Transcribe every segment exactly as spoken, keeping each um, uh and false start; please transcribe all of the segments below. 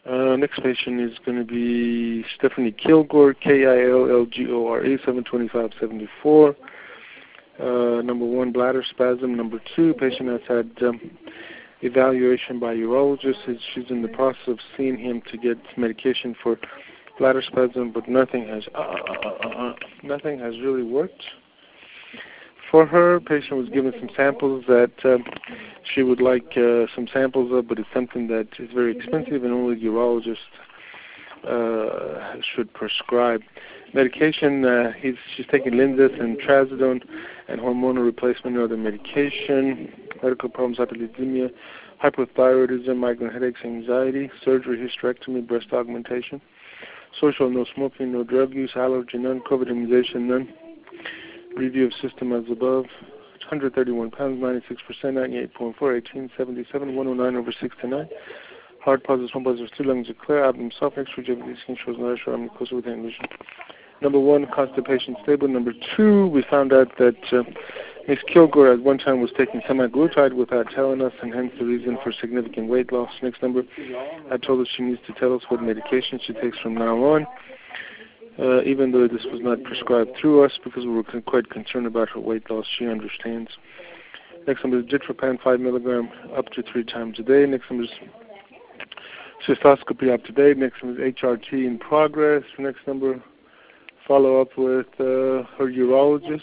Uh, next patient is going to be Stephanie Kilgore, K I L L G O R A, seven twenty-five seventy-four. Uh, number one, bladder spasm. Number two, patient has had um, evaluation by urologist. She's in the process of seeing him to get medication for bladder spasm, but nothing has uh, uh, uh, uh, nothing has really worked for her. Patient was given some samples that um, she would like uh, some samples of, but it's something that is very expensive and only urologists uh, should prescribe. Medication, uh, he's, she's taking Linzess and Trazodone and hormonal replacement or other medication. Medical problems, hyperlipidemia, hypothyroidism, migraine headaches, anxiety, surgery, hysterectomy, breast augmentation. Social, no smoking, no drug use, allergy, none, COVID immunization, none. Review of system as above. one hundred thirty-one pounds, ninety-six percent, ninety-eight point four, eighteen seventy-seven, one oh nine over sixty-nine. Heart positive, one positive, two lungs are clear, abdomen soft, X-ray, J V D skin shows no pressure, I'm closer within vision. Number one, constipation stable. Number two, we found out that uh, Miss Kilgore at one time was taking semaglutide without telling us, and hence the reason for significant weight loss. Next number, I told her she needs to tell us what medication she takes from now on, uh, even though this was not prescribed through us because we were con- quite concerned about her weight loss. She understands. Next number is Ditropan, five milligram, up to three times a day. Next number is cystoscopy up to date. Next number is H R T in progress. Next number, follow up with uh, her urologist.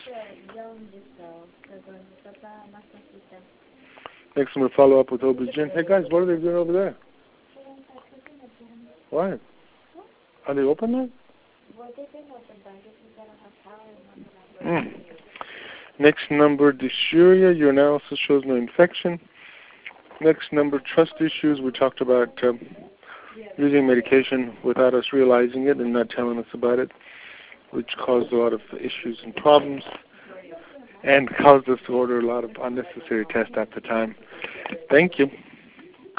Next number, follow up with O B G Y N. Hey guys, what are they doing over there? Why? Are they open now? Mm. Next number, dysuria. Your analysis shows no infection. Next number, trust issues. We talked about um, using medication without us realizing it and not telling us about it, which caused a lot of issues and problems and caused us to order a lot of unnecessary tests at the time. Thank you.